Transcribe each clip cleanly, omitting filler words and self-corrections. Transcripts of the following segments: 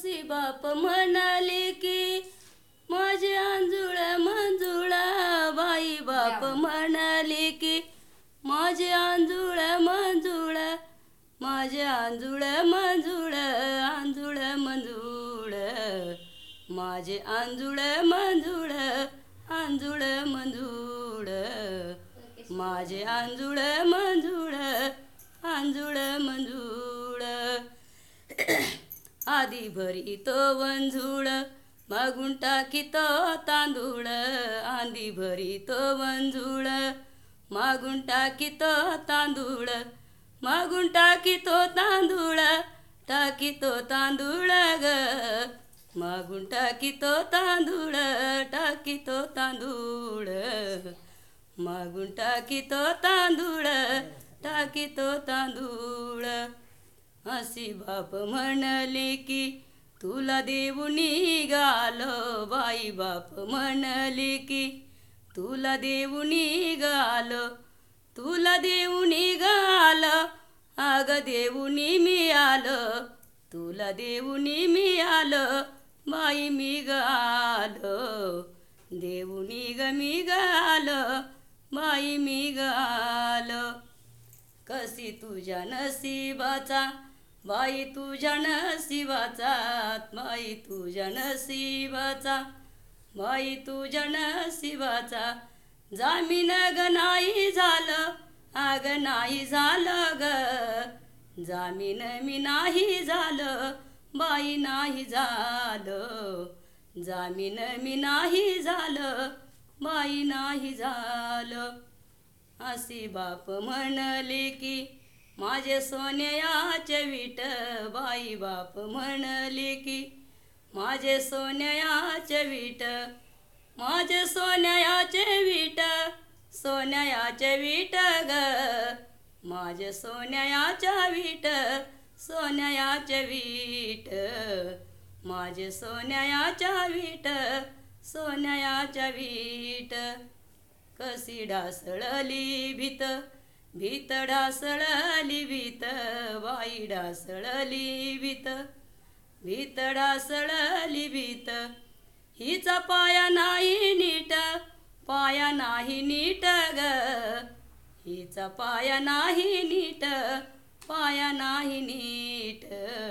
अशी बाप म्हणाले की माझे आंजुळ मंजुळा. बाई बाप म्हणाले की माझे आंजुळ मंजुळ, माझे आंजुळ मंजुळ, आंजुळ मंजुळ, माझे आंजुळ मंजुळ, आंजुळ मंजुळ, माझे आंजुळ मंजुळ, आंजुळ मंजुळ. आधी भरीतो वंजुळ मागून टाकीतो तांदूळ. आधी भरीतो वंजुळ मागून टाकीतो तांदूळ, मागून टाकीतो तांदूळ, टाकीतो तांदूळ ग. मागून टाकीतो तांदूळ, टाकीतो तांदूळ, मागून टाकीतो तांदूळ, टाकीतो तांदूळ. अशी बाप म्हणले की तुला देऊ निघालो. बाई बाप म्हणले की तुला देऊ निघालो, तुला देऊ निघालो, अग देऊन मी आलो, तुला देऊन मी आलो, बाई मी गालो, देऊन ग मी गालो, बाई मी गालो. कशी तुझ्या नशिबाचा बाई तुझ्या नशिबाचा, बाई तुझ्या नशिबाचा, बाई तुझ्या नशिबाचा. जामीन ग नाही झालं, अग नाही झालं ग. जामीन मी नाही झालं, बाई नाही झालं. जामीन मी नाही झालं, बाई नाही झालं. अशी बाप म्हणले की माझे सोन्याचे विट. बाई बाप म्हणले की माझे सोन्याचे विट, माझे सोन्याचे विट, सोन्याचे विट ग. माझे सोन्याच्या विट, सोन्याचे विट, माझे सोन्याच्या विट, सोन्याच्या विट. कशी ढासळली भीत, भीत ढासळली भीत, बाई ढासळली भीत, भीत ढासळली भीत. हिचा पाया नाही नीट, पाया नाही नीट ग. हिचा पाया नाही नीट, पाया नाही नीट,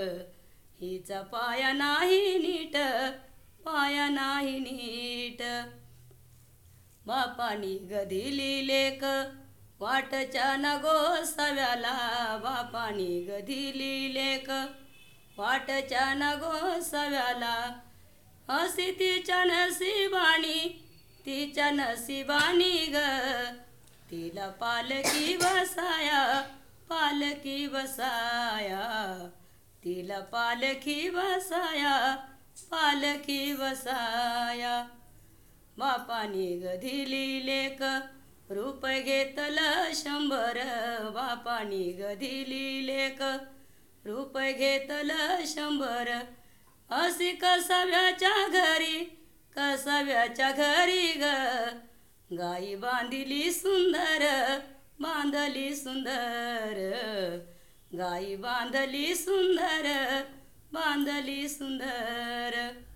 हिचा पाया नाही नीट, पाया नाही नीट. बापानी गदिली लेक वाटच्या न गोसाव्याला. बापानी गदिली लेक वाटच्या न गोसाव्याला. अशी तिच्या नशिबानी, तिच्या नशिबानी ग. तिला पालकी बसाया, पालकी बसाया, तिला पालखी बसाया, पालखी बसाया. बापानी गदिली लेक रूप घेतलं 100. बापानी गदिली लेक रूप घेतलं 100. अशी कसाव्याच्या घरी, कसाव्याच्या घरी ग. गाई बांधिली सुंदर, बांधली सुंदर, गाई बांधली सुंदर, बांधली सुंदर.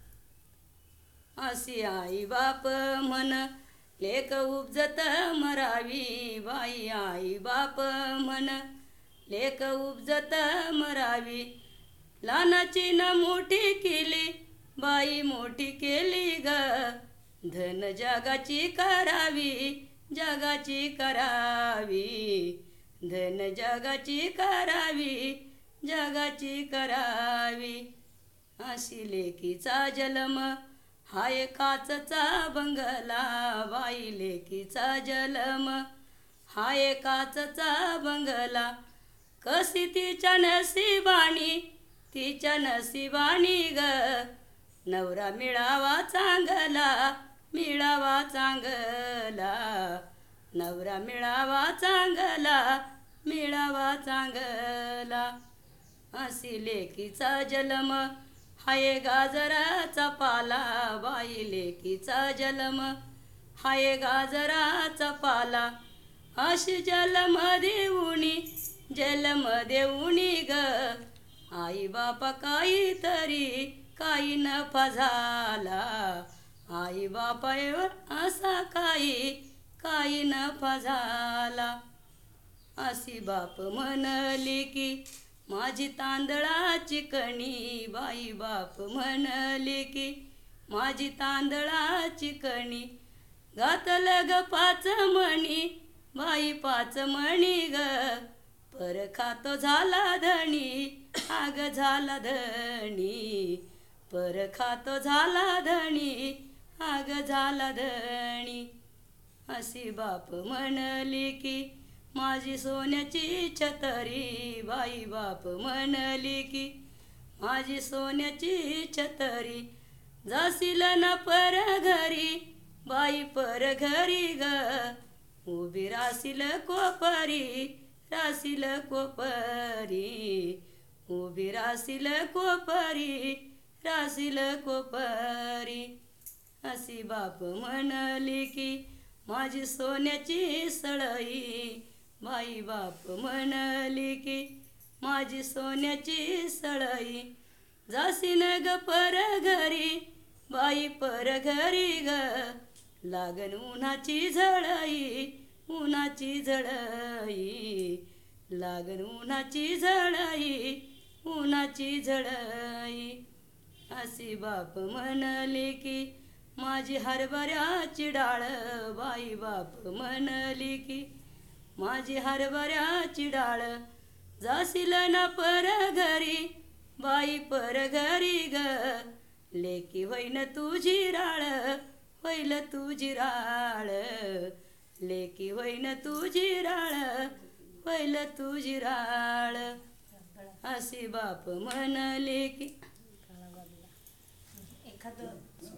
अशी आई बाप म्हण लेक उपजत मरावी. बाई आई बाप म्हण लेक उपजत मरावी. लहानाची न मोठी केली, बाई मोठी केली ग. धन जगाची करावी, जगाची करावी, धन जगाची करावी, जगाची करावी. अशी लेकीचा जन्म हाय काचचा बंगला. बाई लेकीचा जन्म हाय काचचा बंगला. कशी तिच्या नशिबानी, तिच्या नशिबानी ग. नवरा मिळावा चांगला, मिळावा चांगला, नवरा मिळावा चांगला, मिळावा चांगला. अशी लेकीचा जन्म हाय गाजराचा पाला. बाई लेकीचा जन्म हाय गाजराचा पाला. अशी जन्म देऊनी, जन्म देऊनी ग. आई बापा काहीतरी काही नफा झाला. आई बापावर असा काही नफा झाला. अशी बाप म्हणली की माझी तांदळाची कणी. बाई बाप म्हणली की माझी तांदळाची कणी. घातलं ग 5 मणी, बाई 5 मणी ग. परखातो झाला धणी, आग झाला धणी. परखातो झाला धणी, आग झाला धणी. अशी बाप म्हणली की माझी सोन्याची छतरी. बाई बाप म्हणली की माझी सोन्याची छतरी. जाशील ना पर घरी, बाई पर घरी ग. उभी राशील कोपरी, राशील कोपरी. उभी राशील कोपरी, राशील कोपरी. अशी बाप म्हणली की माझी सोन्याची सळई. बाई बाप म्हणली की माझी सोन्याची सळई. जाशील ग पर घरी, बाई पर घरी ग. लागन उन्हाची झळई, उन्हाची झळई. लागन उन्हाची झळई, उन्हाची झळई. अशी बाप म्हणली की माझी हरभऱ्याची डाळ. बाई बाप म्हणली की माझी हरभऱ्याची डाळ. जाशील ना पर घरी, बाई पर घरी ग. लेकी होईन तुझी राळ, होईल तुझी राळ. लेकी होईन तुझी राळ, होईल तुझी राळ. अशी बाप म्हणली की एखादं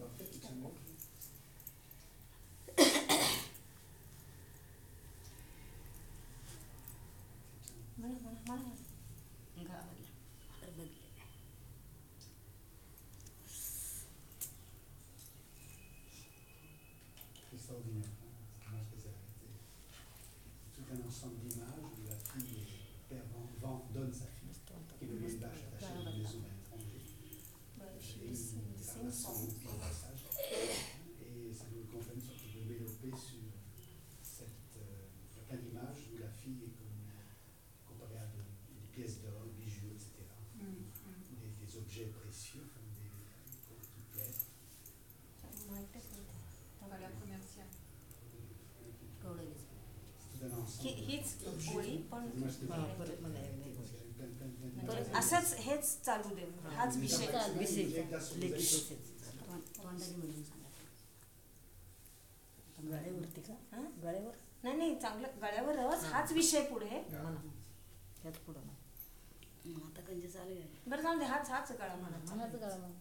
Extraordinaire. Moi, je les ai arrêtés. Tout un ensemble d'images où la fille, le père donne sa fille, qui devient une bâche attachée à une maison à l'étranger. Et une déclaration au passage. Et ça nous confirme surtout de développer sur plein d'images où la fille est comme comparée à des pièces d'or, des bijoux, etc. Des objets précieux, comme qui plaisent. बघा commercial. C'est tout un ensemble. हीच ओळी पण Moi, je te Ah, parle. परत मला येऊ दे. Plein d'images. असंच हेच चालू दे, हाच विषय. गळ्यावरती का हं? गळ्यावर नाही नाही, चांगलं गळ्यावरच हाच विषय पुढे. म्हणा त्यात पुढं म्हणा. आता कंचे चालू आहे. बरं जाऊ दे, हाच गळा म्हणा. मनाचं गळा म्हणा.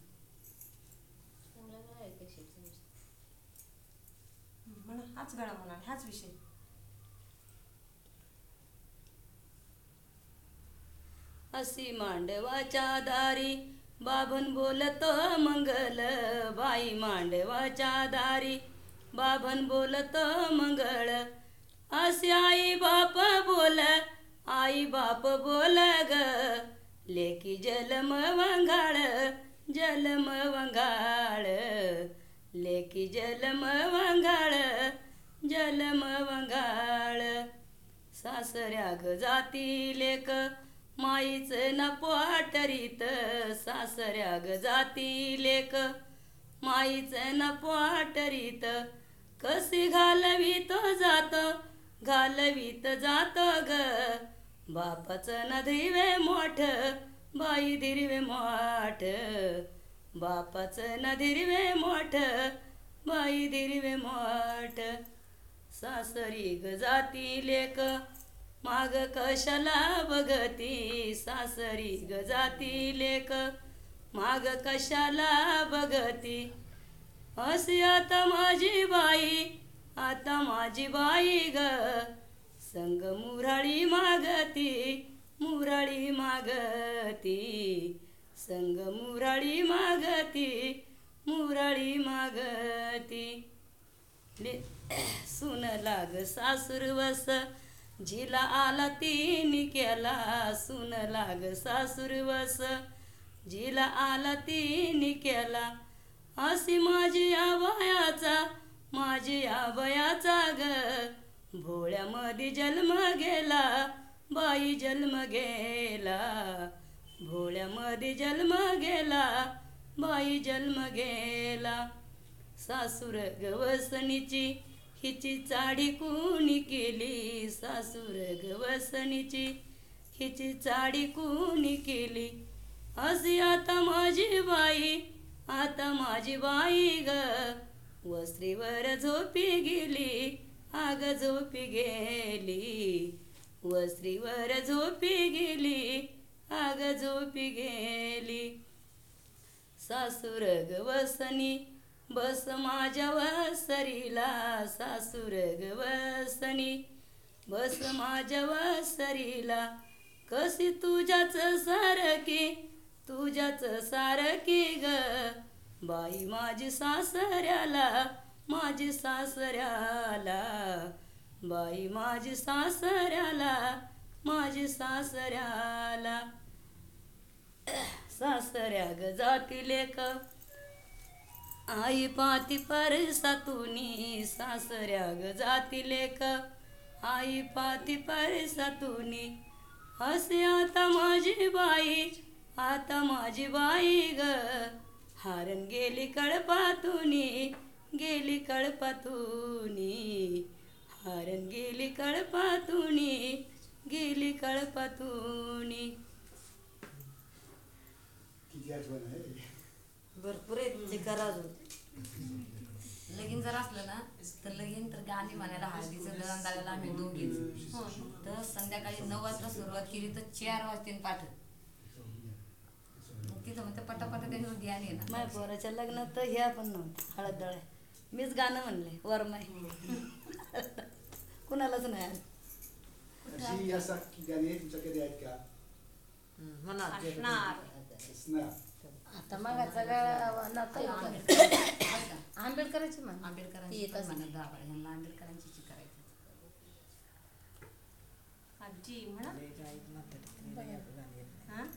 म्हणा हाच गळा म्हणा, हाच विषय. अशी मांडवाच्या दारी बाभन बोलतो मंगल. बाई मांडवाच्या दारी बाभन बोलतो मंगळ. असे आई बाप बोल, आई बाप बोल ग. लेकी जलम वंगाळ, जलम वंगाळ. लेकी जलम वंगाळ, जलम वंगाळ. सासऱ्या ग जाती लेक माईचं न पोटरीत. सासऱ्या ग जाती लेक माईचं न पोटरीत. कशी घालवीत जातो ग. बापाचं न धिरवे मोठ, बाई धिरवे मोठ. बापाचं न धिरवे मोठ, बाई धिरवे मोठ. सासरी ग जाती लेक माग कशाला बघती. सासरी ग जाती लेक माग कशाला बघती. अशी आता माझी बाई, आता माझी बाई ग. संग मुराळी मागती, मुराळी मागती. संग मुराळी मागती, मुराळी मागती. सुन लाग सासूरवस झिला आला तिने केला. सुन लाग सासूरवस जिला आला तिने केला अशी माझी आबायाचा माझी आबयाचा ग भोळ्यामध्ये जन्म गेला बाई जन्म गेला भोळ्यामध्ये जन्म गेला बाई जन्म गेला सासूर गवसणीची हिची चाडी कुणी केली सासूर गवसणीची हिची चाडी कुणी केली अशी आता माझी बाई ग वस्त्रीवर झोपी गेली आग झोपी गेली वस्त्रीवर झोपी गेली आग झोपी गेली सासूर गवसणी बस माझ्या वसरीला सासूर गवसणी बस माझ्या वसरीला कशी तुझ्याच सारखी ग बाई माझी सासऱ्याला बाई माझी सासऱ्याला सासऱ्या ग जाती लेक आई पाती परसातुनी सासऱ्या ग जाती लेक आई पाती परसातुनी असे आता माझी बाई ग हारण गेली कळपातुनी हारण गेली कळपातुनी किती आठवण आहे भरपूर आहेत ते करा अजून. लगीन जर असलं ना तर लगीन तर गाणी म्हणायला हळदीचं दळण द्यायला आम्ही दोघीच तर संध्याकाळी 9 वाजता सुरुवात केली तर 4 वाजता पाठ तिथं म्हणते पटापटा त्याच्यावर ध्यान येणार माझ्या पोराच्या लग्नात तर ह्या पण नव्हतं हळद दळाय मीच गाणं म्हणले वरमाय कुणालाच नाही आलं. अशी यासारखी गाणी तुमच्याकडे आहेत का म्हणा असणार आता मागाचा गाळा नाता आंबेडकरांची म्हण आंबेडकरांची पण म्हणत दाबा ह्यांना आंबेडकरांची करायची आजी म्हणा हा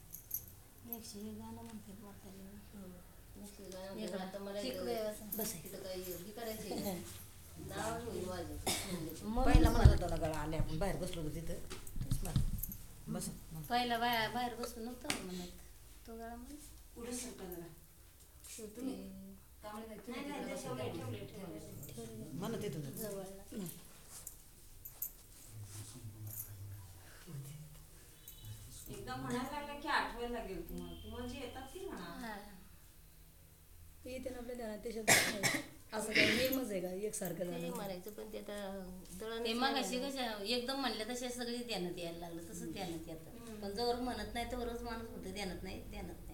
पहिला म्हणत होता ना गळा आले आपण बाहेर बसलो होतो तिथं बस पहिला बाहेर बसून नव्हतं म्हणत तो गळा म्हणत पुढे सरका जरा म्हणत येतो जवळला एकदा म्हणायला लागलं की आठवायला लागेल तुम्हाला जी येतात ती म्हणा येते ना आपल्या ध्यानात ते शब्द नाही. असं काही नियमच आहे का एकसारखं ते झालं म्हणायचं पण ते आता दळण ते मग अशी कशा एकदम म्हणले तसे सगळे ध्यानात यायला लागलं तसंच ध्यानात येतं पण जवळ म्हणत नाही तवरच माणूस होतं ध्यानात नाही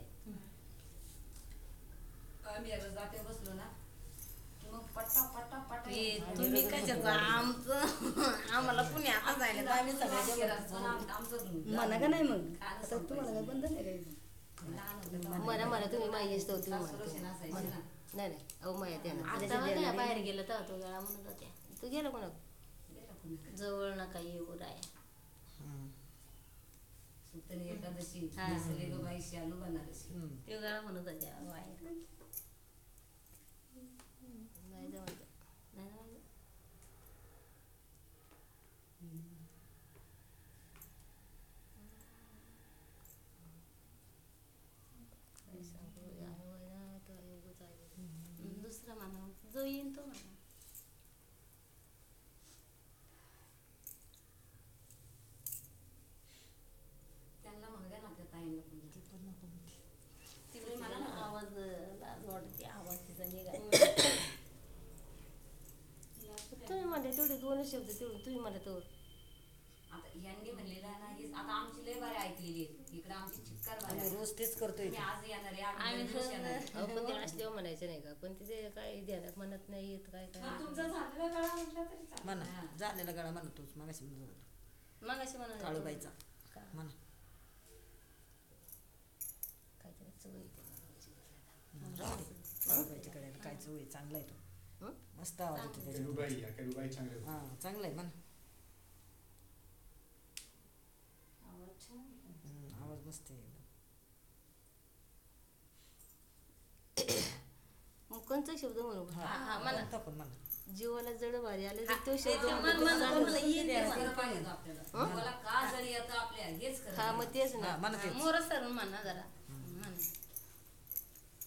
आम्ही आता जाते बसलो ना की मग पट्टा पट्टा पट्टा तुम्ही कशाचं आमचं आम्हाला पुण्यात जायला तर आम्ही सगळ्या आमचं म्हणा का नाही मग आता तुम्हाला काय बंधन आहे काही म्हणा तुम्ही माहिती असतो तुम्ही म्हणा नाही अहो माया त्यानं बाहेर गेलं तर तो गळा म्हणत होत्या तू गेला कोणा जवळ नका येऊ राया सुतनी एकादशी नसले ग बाई शालू बनारसी ते गळा म्हणत होत्या बाहेर नाही जमत नाही जमत दुसरा म्हणा जो येईन तो म्हणा त्यांना म्हणू द्या ना त्या ताईंना पण तिकडे मला ना आवाज लाज वाटते आवाज तिचा निघा तुम्ही म्हणते तेवढे 2 शब्द तेवढे तुम्ही म्हणा तो आता यांनी म्हणलेलं आहे ना हे आता आमची लय बारी ऐकलेली आहे इकडे आमची चिक्कार बारी आम्ही रोज तेच करतोय मी आज येणार आहे आम्ही आम्ही दिवस येणार आहे. पण ते असल्यावर म्हणायचं नाही का पण तिथे काय ध्यानात म्हणत नाही येत काय तुमचा झालेला गळा म्हटला तरी चालेल. म्हणा झालेला गळा म्हणतोच मागाशी म्हणत होतो मग अशी म्हणा काळूबाईचा का म्हणा काहीतरी चव येते काळूबाईच्या गळ्याला काय चव आहे चांगला आहे तो मस्त आवाज येतो त्याच्यात कडूबाई चांगले हा चांगला आहे म्हणा आवाज छान आहे. आवाज मस्त आहे एकदम मग कोणता शब्द म्हणू हा म्हणा कोणता पण म्हणा. जीवाला जड भारी आले तर तो शब्द खरं पाहिजे आपल्याला. मला का जरी येतं आपल्या हेच हा मग तेच हा, ना म्हणा तेच. मोर सरून म्हणा जरा